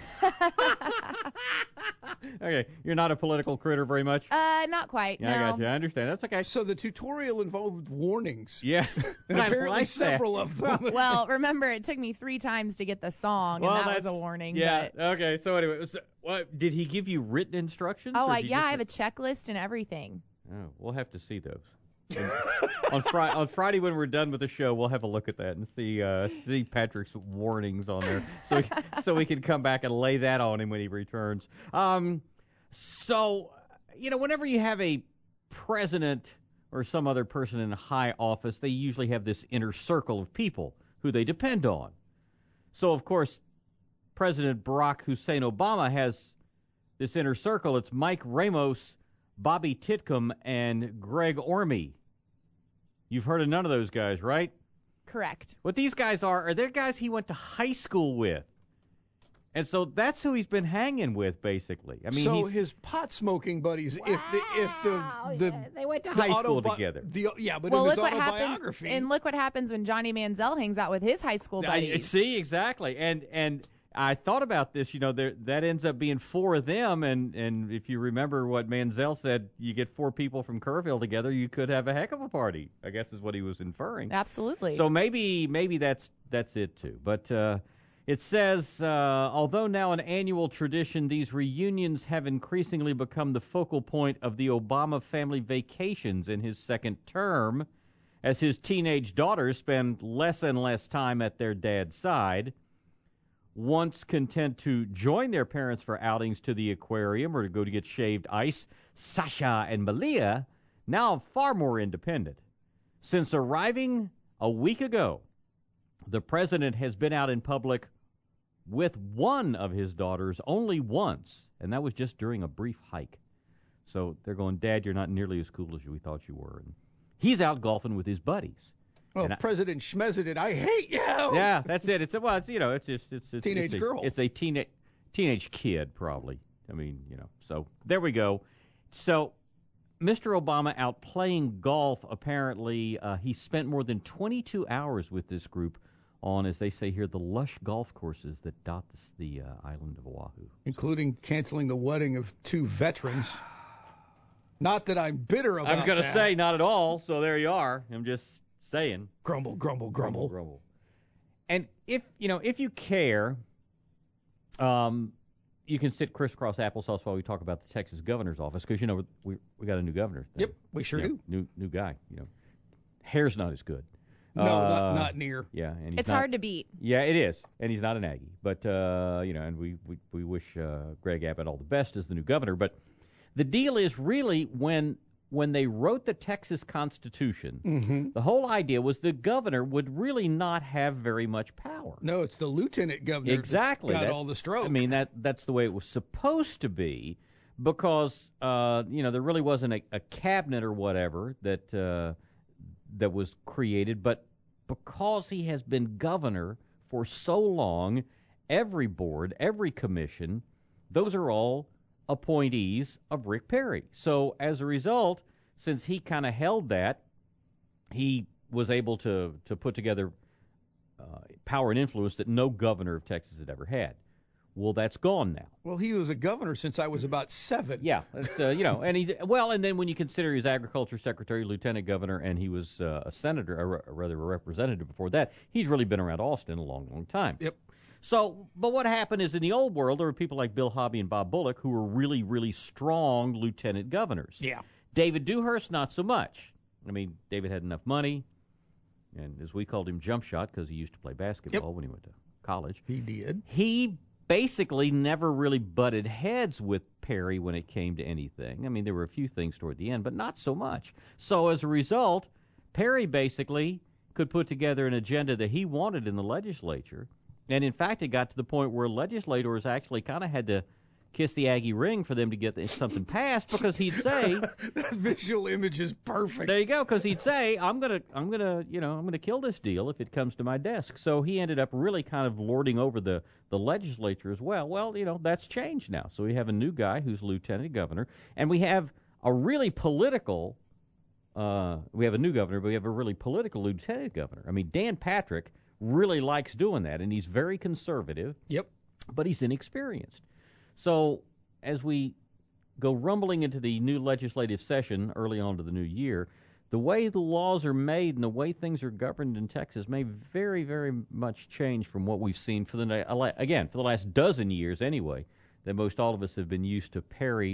Okay, you're not a political critter very much? Uh, not quite, Yeah, no. I got you. I understand. That's okay. So the tutorial involved warnings. Yeah. and I apparently like several that. of them. Well, remember, it took me three times to get the song, Well, and that that's- was a warning. Yeah, but- okay. So anyway, so, what, did he give you written instructions? Oh, or I, did you yeah, just- I have a checklist and everything. Oh, we'll have to see those. on, fri- on Friday when we're done with the show, we'll have a look at that and see uh, see Patrick's warnings on there, so we, so we can come back and lay that on him when he returns. Um, so, you know, whenever you have a president or some other person in a high office, they usually have this inner circle of people who they depend on. So, of course, President Barack Hussein Obama has this inner circle. It's Mike Ramos, Bobby Titcomb, and Greg Orme. You've heard of none of those guys, right? Correct. What these guys are, are they're guys he went to high school with. And so that's who he's been hanging with, basically. I mean, so he's, his pot smoking buddies. Wow. If the if the the they went to the high school autobi- together. The, yeah, but well, in his look what autobiography, happens, and look what happens when Johnny Manziel hangs out with his high school buddies. I, see, exactly, and and I thought about this. You know, there, that ends up being four of them, and and if you remember what Manziel said, you get four people from Kerrville together, you could have a heck of a party. I guess is what he was inferring. Absolutely. So maybe maybe that's that's it too, but. Uh, It says, uh, although now an annual tradition, these reunions have increasingly become the focal point of the Obama family vacations in his second term, as his teenage daughters spend less and less time at their dad's side. Once content to join their parents for outings to the aquarium or to go to get shaved ice, Sasha and Malia, now far more independent. Since arriving a week ago, the president has been out in public with one of his daughters only once, and that was just during a brief hike. So they're going, Dad, you're not nearly as cool as we thought you were. And he's out golfing with his buddies. Oh, and President Schmesident, I hate you. Yeah, that's it. It's a, well, it's you know, it's just it's, it's teenage it's a, girl. It's a teenage teenage kid, probably. I mean, you know. So there we go. So Mister Obama out playing golf. Apparently, uh, he spent more than twenty-two hours with this group on, as they say here, the lush golf courses that dot the, the uh, island of Oahu. Including canceling the wedding of two veterans. Not that I'm bitter about that. I was going to say, not at all, so there you are. I'm just saying. Grumble, grumble, grumble. Grumble, grumble. And if, you know, if you care, um, you can sit crisscross applesauce while we talk about the Texas governor's office, because, you know, we we got a new governor. Yep, we sure you know, do. New new guy, you know. Hair's not as good. No, uh, not, not near. Yeah, and he's it's not, hard to beat. Yeah, it is, and he's not an Aggie. But uh, you know, and we we, we wish uh, Greg Abbott all the best as the new governor. But the deal is really when when they wrote the Texas Constitution, mm-hmm. the whole idea was the governor would really not have very much power. No, it's the lieutenant governor. Exactly, that's got that's, all the stroke. I mean that that's the way it was supposed to be, because uh, you know there really wasn't a, a cabinet or whatever that. Uh, that was created, but because he has been governor for so long, every board, every commission, those are all appointees of Rick Perry. So as a result, since he kind of held that, he was able to, to put together uh, power and influence that no governor of Texas had ever had. Well, that's gone now. Well, he was a governor since I was about seven. Yeah, it's, uh, you know, and he's well, and then when you consider he's agriculture secretary, lieutenant governor, and he was uh, a senator, or rather a representative before that, he's really been around Austin a long, long time. Yep. So, but what happened is in the old world, there were people like Bill Hobby and Bob Bullock who were really, really strong lieutenant governors. Yeah. David Dewhurst, not so much. I mean, David had enough money, and as we called him, jump shot, because he used to play basketball yep. when he went to college. He did. He basically never really butted heads with Perry when it came to anything. I mean, there were a few things toward the end, but not so much. So as a result, Perry basically could put together an agenda that he wanted in the legislature. And in fact, it got to the point where legislators actually kind of had to kiss the Aggie ring for them to get something passed, because he'd say that visual image is perfect. There you go, because he'd say, I'm gonna I'm gonna you know I'm gonna kill this deal if it comes to my desk. So he ended up really kind of lording over the the legislature as well. Well, you know, that's changed now. So we have a new guy who's lieutenant governor, and we have a really political uh we have a new governor, but we have a really political lieutenant governor. I mean, Dan Patrick really likes doing that, and he's very conservative. Yep. But he's inexperienced. So as we go rumbling into the new legislative session early on to the new year, the way the laws are made and the way things are governed in Texas may very, very much change from what we've seen for the, again, for the last dozen years anyway, that most all of us have been used to Perry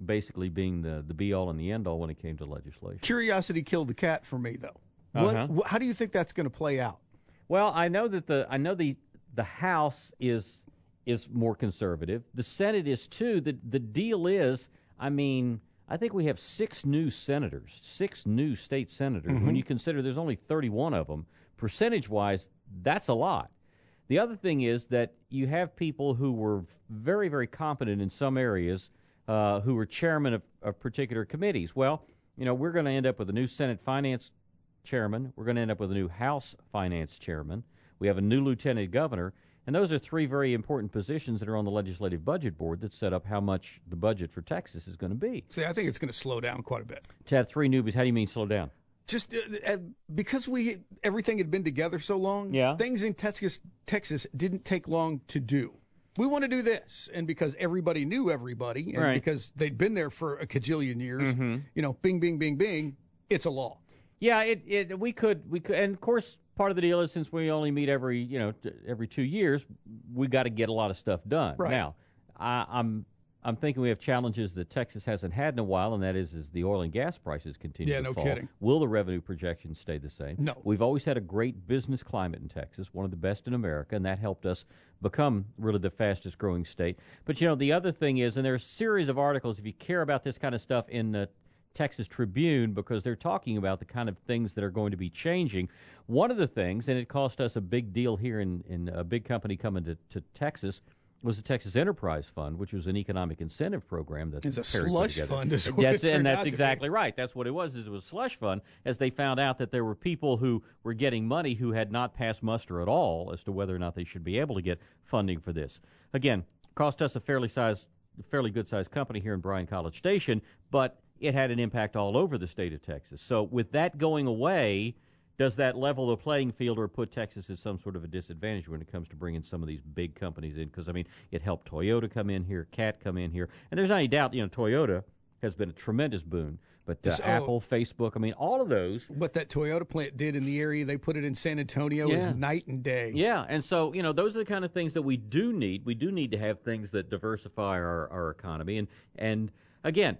basically being the, the be-all and the end-all when it came to legislation. Curiosity killed the cat for me, though. Uh-huh. What, wh- how do you think that's going to play out? Well, I know that the I know the the House is is more conservative. The Senate is too. The the deal is, I mean, I think we have six new senators, six new state senators. Mm-hmm. When you consider there's only thirty-one of them, percentage-wise, that's a lot. The other thing is that you have people who were very, very competent in some areas, uh, who were chairman of, of particular committees. Well, you know, we're going to end up with a new Senate Finance Chairman. We're going to end up with a new House Finance Chairman. We have a new Lieutenant Governor. And those are three very important positions that are on the Legislative Budget Board that set up how much the budget for Texas is going to be. See, I think it's going to slow down quite a bit. To have three newbies, how do you mean slow down? Just uh, uh, because we everything had been together so long, yeah. things in Texas, Texas didn't take long to do. We want to do this, and because everybody knew everybody, and right. because they'd been there for a cajillion years, mm-hmm. you know, bing, bing, bing, bing, it's a law. Yeah, it, it we could we could, and of course, part of the deal is since we only meet every you know every two years, we got to get a lot of stuff done. Right. Now, I, I'm I'm thinking we have challenges that Texas hasn't had in a while, and that is is the oil and gas prices continue yeah, to no fall. kidding. Will the revenue projections stay the same? No. We've always had a great business climate in Texas, one of the best in America, and that helped us become really the fastest growing state. But you know, the other thing is, and there's a series of articles if you care about this kind of stuff in the Texas Tribune, because they're talking about the kind of things that are going to be changing. One of the things, and it cost us a big deal here in, in a big company coming to, to Texas, was the Texas Enterprise Fund, which was an economic incentive program that it's a Perry slush put fund. Is what that's, it and that's out exactly right. That's what it was. Is it was a slush fund, as they found out that there were people who were getting money who had not passed muster at all as to whether or not they should be able to get funding for this. Again, cost us a fairly size, fairly good sized company here in Bryan College Station, but it had an impact all over the state of Texas. So with that going away, does that level the playing field or put Texas at some sort of a disadvantage when it comes to bringing some of these big companies in? Because, I mean, it helped Toyota come in here, Cat come in here. And there's not any doubt, you know, Toyota has been a tremendous boon. But uh, So- Apple, Facebook, I mean, all of those. What that Toyota plant did in the area, they put it in San Antonio, Yeah. is night and day. Yeah, and so, you know, those are the kind of things that we do need. We do need to have things that diversify our, our economy. And, and again,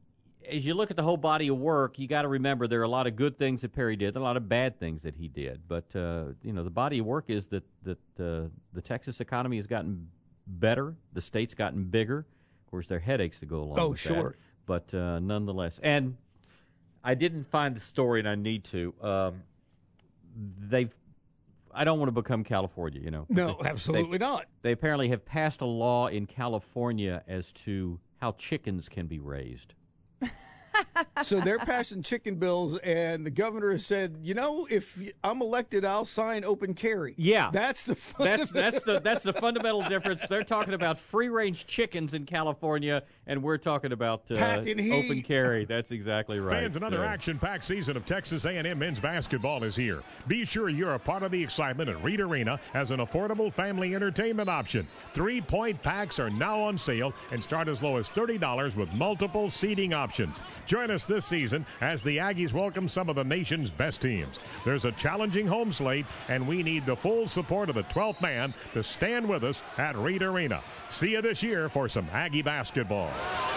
as you look at the whole body of work, you got to remember there are a lot of good things that Perry did, a lot of bad things that he did. But uh, you know, the body of work is that that uh, the Texas economy has gotten better, the state's gotten bigger. Of course, there are headaches to go along Oh, with sure. that. But uh, nonetheless, and I didn't find the story, and I need to. Um, they've. I don't want to become California, you know. No, They- absolutely they- not. They apparently have passed a law in California as to how chickens can be raised. So they're passing chicken bills, and the governor has said, you know, if I'm elected, I'll sign open carry. Yeah, that's the that's that's the that's the fundamental difference. They're talking about free range chickens in California, and we're talking about uh, Packing heat. open carry. That's exactly right. Fans, another Uh, action-packed season of Texas A and M men's basketball is here. Be sure you're a part of the excitement at Reed Arena as an affordable family entertainment option. Three-point packs are now on sale and start as low as thirty dollars with multiple seating options. Join us this season as the Aggies welcome some of the nation's best teams. There's a challenging home slate, and we need the full support of the twelfth man to stand with us at Reed Arena. See you this year for some Aggie basketball.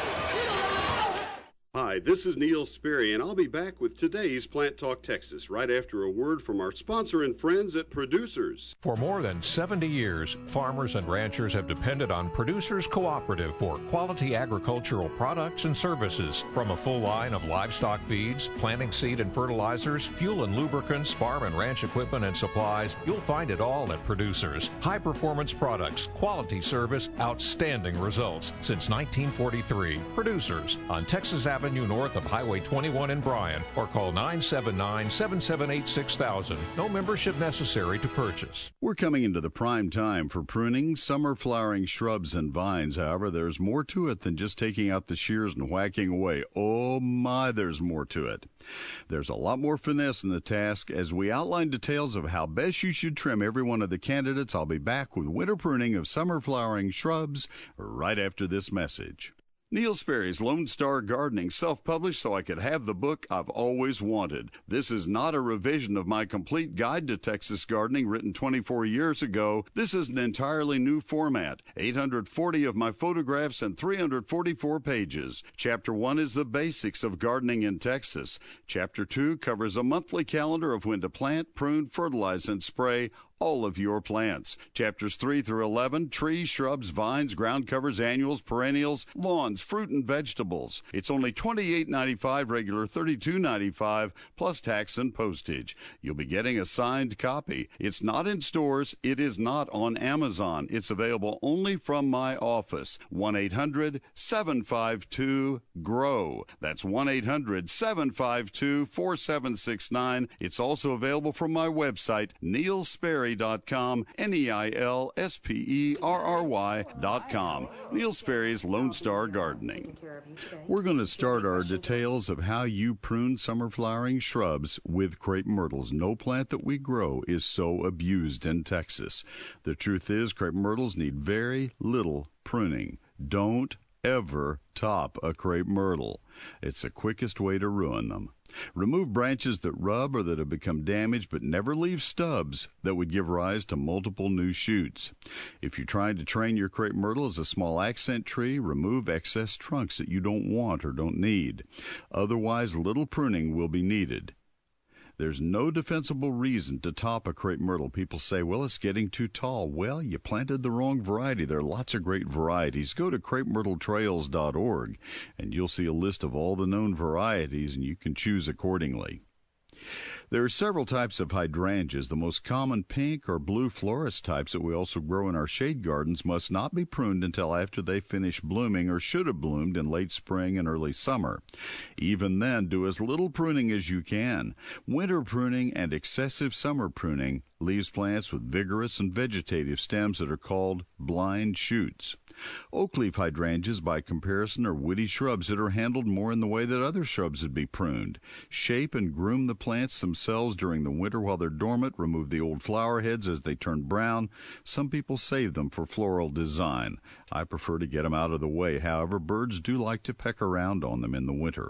Hi, this is Neil Sperry, and I'll be back with today's Plant Talk Texas right after a word from our sponsor and friends at Producers. For more than seventy years, farmers and ranchers have depended on Producers Cooperative for quality agricultural products and services. From a full line of livestock feeds, planting seed and fertilizers, fuel and lubricants, farm and ranch equipment and supplies, you'll find it all at Producers. High-performance products, quality service, outstanding results. Since nineteen forty-three, Producers on Texas Avenue north of Highway twenty-one in Bryan, or call nine seven nine, seven seven eight, six thousand. No membership necessary to purchase. We're coming into the prime time for pruning summer flowering shrubs and vines. However, there's more to it than just taking out the shears and whacking away. Oh my, there's more to it. There's a lot more finesse in the task. As we outline details of how best you should trim every one of the candidates, I'll be back with winter pruning of summer flowering shrubs right after this message. Neil Sperry's Lone Star Gardening, self-published so I could have the book I've always wanted. This is not a revision of my complete guide to Texas gardening written twenty-four years ago. This is an entirely new format, eight hundred forty of my photographs and three hundred forty-four pages. Chapter one is the basics of gardening in Texas. Chapter two covers a monthly calendar of when to plant, prune, fertilize, and spray all of your plants. Chapters three through eleven, trees, shrubs, vines, ground covers, annuals, perennials, lawns, fruit, and vegetables. It's only twenty-eight ninety-five, regular thirty-two ninety-five, plus tax and postage. You'll be getting a signed copy. It's not in stores. It is not on Amazon. It's available only from my office. one eight hundred seven five two G R O W. That's one eight hundred seven five two four seven six nine. It's also available from my website, Neil Sperry dot com, N E I L S P E R R Y dot com. Neil Sperry's Lone Star Gardening. We're going to start our details of how you prune summer flowering shrubs with crepe myrtles. No plant that we grow is so abused in Texas. The truth is, crepe myrtles need very little pruning. Don't ever top a crepe myrtle. It's the quickest way to ruin them. Remove branches that rub or that have become damaged, but never leave stubs that would give rise to multiple new shoots. If you're trying to train your crepe myrtle as a small accent tree, remove excess trunks that you don't want or don't need. Otherwise, little pruning will be needed. There's no defensible reason to top a crepe myrtle. People say, well, it's getting too tall. Well, you planted the wrong variety. There are lots of great varieties. Go to crepe myrtle trails dot org, and you'll see a list of all the known varieties, and you can choose accordingly. There are several types of hydrangeas. The most common pink or blue florist types that we also grow in our shade gardens must not be pruned until after they finish blooming or should have bloomed in late spring and early summer. Even then, do as little pruning as you can. Winter pruning and excessive summer pruning leaves plants with vigorous and vegetative stems that are called blind shoots. Oak leaf hydrangeas, by comparison, are woody shrubs that are handled more in the way that other shrubs would be pruned. Shape and groom the plants themselves during the winter while they're dormant. Remove the old flower heads as they turn brown. Some people save them for floral design. I prefer to get them out of the way. However, birds do like to peck around on them in the winter.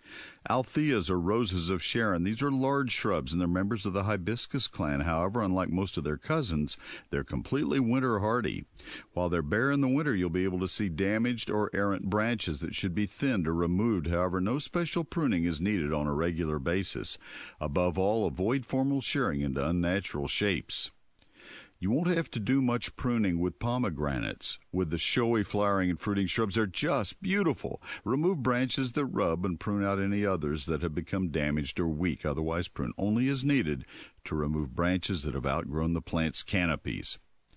Altheas or roses of Sharon. These are large shrubs, and they're members of the hibiscus clan. However, unlike most of their cousins, they're completely winter hardy. While they're bare in the winter, you'll be able to see damaged or errant branches that should be thinned or removed. However, no special pruning is needed on a regular basis. Above all, avoid formal shearing into unnatural shapes. You won't have to do much pruning with pomegranates. With the showy flowering and fruiting shrubs, they're just beautiful. Remove branches that rub and prune out any others that have become damaged or weak. Otherwise, prune only as needed to remove branches that have outgrown the plant's canopies.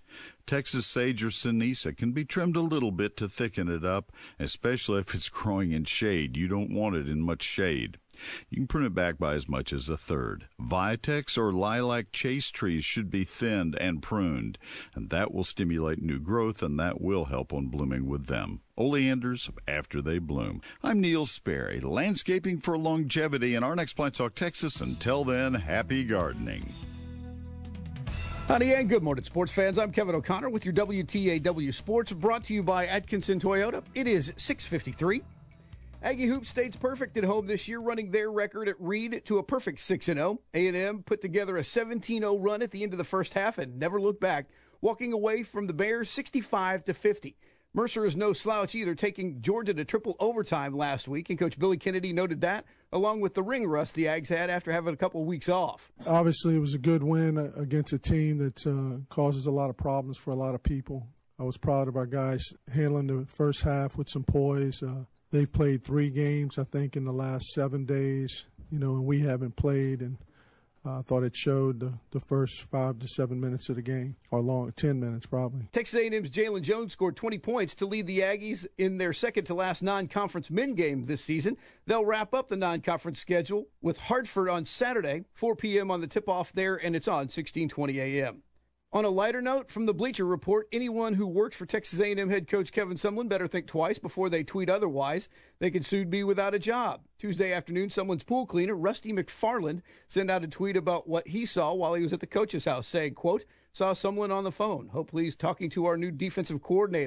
Texas sage or sinisa can be trimmed a little bit to thicken it up, especially if it's growing in shade. You don't want it in much shade. You can prune it back by as much as a third. Vitex or lilac chase trees should be thinned and pruned, and that will stimulate new growth, and that will help on blooming with them. Oleanders after they bloom. I'm Neil Sperry, landscaping for longevity in our next Plant Talk Texas. Until then, happy gardening. Howdy and good morning, sports fans. I'm Kevin O'Connor with your W T A W Sports, brought to you by Atkinson Toyota. It is six fifty-three. Aggie Hoops stayed perfect at home this year, running their record at Reed to a perfect six and oh. A and M put together a seventeen oh run at the end of the first half and never looked back, walking away from the Bears sixty-five to fifty. Mercer is no slouch either, taking Georgia to triple overtime last week, and Coach Billy Kennedy noted that, along with the ring rust the Ags had after having a couple of weeks off. Obviously, it was a good win against a team that uh, causes a lot of problems for a lot of people. I was proud of our guys handling the first half with some poise. Uh, they've played three games, I think, in the last seven days, you know, and we haven't played, and I uh, thought it showed the, the first five to seven minutes of the game, or long, ten minutes probably. Texas A and M's Jalen Jones scored twenty points to lead the Aggies in their second-to-last non-conference men game this season. They'll wrap up the non-conference schedule with Hartford on Saturday, four p.m. on the tip-off there, and it's on sixteen twenty a.m. On a lighter note, from the Bleacher Report, anyone who works for Texas A and M head coach Kevin Sumlin better think twice before they tweet otherwise. They could soon be without a job. Tuesday afternoon, Sumlin's pool cleaner, Rusty McFarland, sent out a tweet about what he saw while he was at the coach's house, saying, quote, saw Sumlin on the phone. Hopefully he's talking to our new defensive coordinator.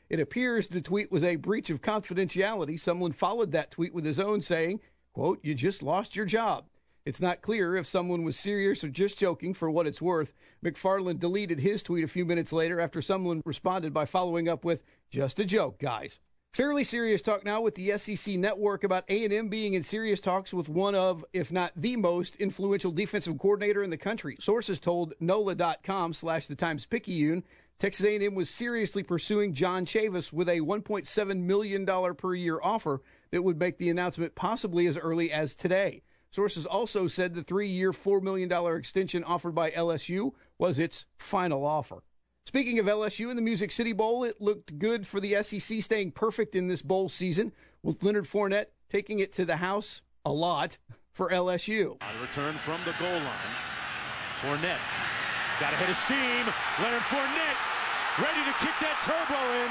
It appears the tweet was a breach of confidentiality. Sumlin followed that tweet with his own saying, quote, "You just lost your job." It's not clear if someone was serious or just joking. For what it's worth, McFarland deleted his tweet a few minutes later after someone responded by following up with, "Just a joke, guys." Fairly serious talk now with the S E C Network about A and M being in serious talks with one of, if not the most influential defensive coordinator in the country. Sources told N O L A dot com slash the Times-Picayune Texas A and M was seriously pursuing John Chavis with a one point seven million dollars per year offer that would make the announcement possibly as early as today. Sources also said the three-year, four million dollars extension offered by L S U was its final offer. Speaking of L S U and the Music City Bowl, it looked good for the S E C staying perfect in this bowl season, with Leonard Fournette taking it to the house a lot for L S U. On return from the goal line, Fournette got a hit of steam. Leonard Fournette ready to kick that turbo in.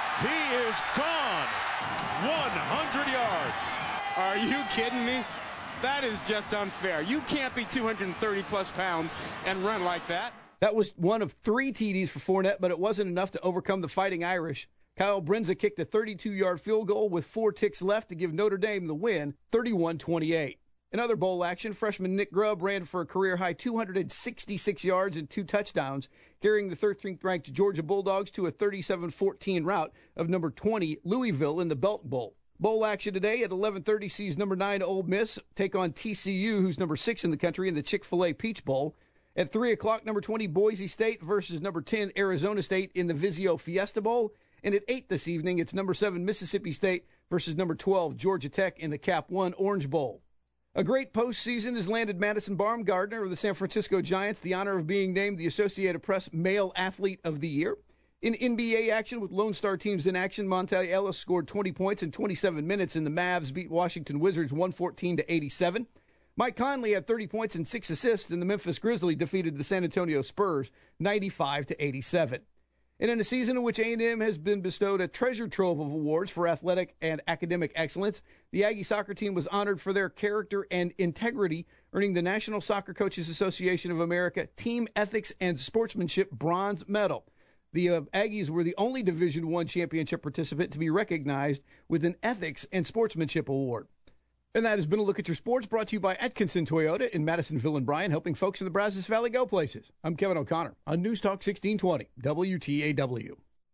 He is gone. one hundred yards. Are you kidding me? That is just unfair. You can't be two hundred thirty plus pounds and run like that. That was one of three T Ds for Fournette, but it wasn't enough to overcome the Fighting Irish. Kyle Brenza kicked a thirty-two-yard field goal with four ticks left to give Notre Dame the win, thirty-one twenty-eight. In other bowl action, freshman Nick Grubb ran for a career-high two hundred sixty-six yards and two touchdowns, carrying the thirteenth-ranked Georgia Bulldogs to a thirty-seven fourteen rout of number twenty Louisville in the Belk Bowl. Bowl action today at eleven thirty sees number nine Ole Miss take on T C U, who's number six in the country, in the Chick-fil-A Peach Bowl. At three o'clock, number twenty Boise State versus number ten Arizona State in the Vizio Fiesta Bowl. And at eight this evening, it's number seven Mississippi State versus number twelve Georgia Tech in the Cap one Orange Bowl. A great postseason has landed Madison Baumgartner of the San Francisco Giants the honor of being named the Associated Press Male Athlete of the Year. In N B A action with Lone Star teams in action, Monta Ellis scored twenty points in twenty-seven minutes, and the Mavs beat Washington Wizards one fourteen to eighty-seven. Mike Conley had thirty points and six assists, and the Memphis Grizzlies defeated the San Antonio Spurs ninety-five to eighty-seven. And in a season in which A and M has been bestowed a treasure trove of awards for athletic and academic excellence, the Aggie soccer team was honored for their character and integrity, earning the National Soccer Coaches Association of America Team Ethics and Sportsmanship Bronze Medal. The uh, Aggies were the only Division I championship participant to be recognized with an Ethics and Sportsmanship Award. And that has been a look at your sports, brought to you by Atkinson Toyota in Madisonville and Bryan, helping folks in the Brazos Valley go places. I'm Kevin O'Connor on News Talk sixteen twenty, W T A W.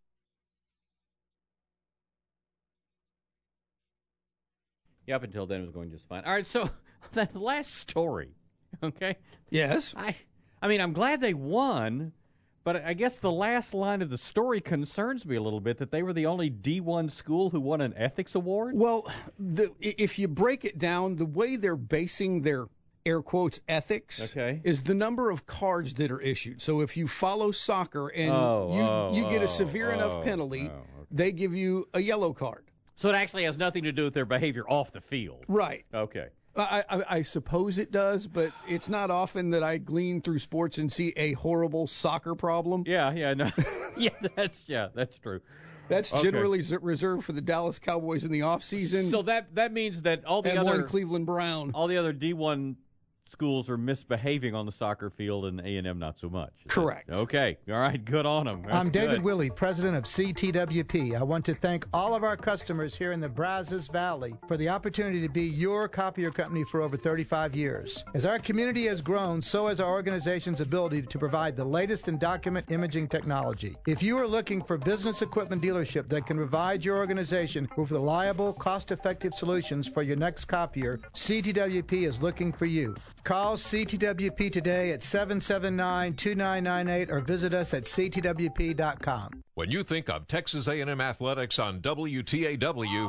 Yeah, up until then it was going just fine. All right, so that last story, okay? Yes. I, I mean, I'm glad they won. But I guess the last line of the story concerns me a little bit, that they were the only D one school who won an ethics award. Well, the, if you break it down, the way they're basing their air quotes ethics okay. is the number of cards that are issued. So if you follow soccer and oh, you, oh, you get a oh, severe oh, enough penalty, oh, okay. they give you a yellow card. So it actually has nothing to do with their behavior off the field. Right. Okay. I, I, I suppose it does, but it's not often that I glean through sports and see a horrible soccer problem. Yeah, yeah, no, yeah, that's yeah, that's true. That's okay. generally reserved for the Dallas Cowboys in the offseason. So that that means that all the and other one Cleveland Brown, all the other D one schools are misbehaving on the soccer field, and A and M not so much. Is Correct. That, okay. All right. Good on them. That's I'm David good. Willey, president of C T W P. I want to thank all of our customers here in the Brazos Valley for the opportunity to be your copier company for over thirty-five years. As our community has grown, so has our organization's ability to provide the latest in document imaging technology. If you are looking for business equipment dealership that can provide your organization with reliable, cost-effective solutions for your next copier, C T W P is looking for you. Call C T W P today at seven seven nine, two nine nine eight or visit us at c t w p dot com. When you think of Texas A and M athletics on W T A W,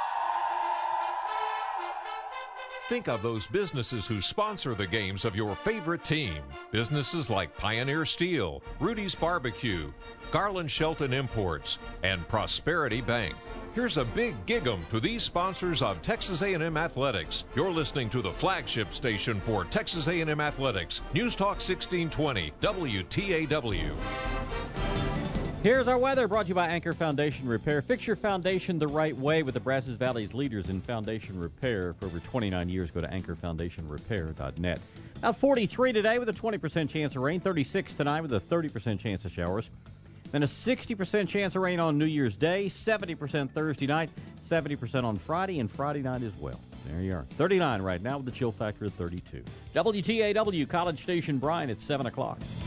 think of those businesses who sponsor the games of your favorite team. Businesses like Pioneer Steel, Rudy's Barbecue, Garland Shelton Imports, and Prosperity Bank. Here's a big gig-em to these sponsors of Texas A and M Athletics. You're listening to the flagship station for Texas A and M Athletics, News Talk sixteen twenty, W T A W. Here's our weather, brought to you by Anchor Foundation Repair. Fix your foundation the right way with the Brazos Valley's leaders in foundation repair. For over twenty-nine years, go to anchor foundation repair dot net. Now forty-three today with a twenty percent chance of rain, thirty-six tonight with a thirty percent chance of showers. Then a sixty percent chance of rain on New Year's Day, seventy percent Thursday night, seventy percent on Friday, and Friday night as well. There you are. thirty-nine right now with the chill factor at thirty-two. W T A W, College Station Bryan at seven o'clock.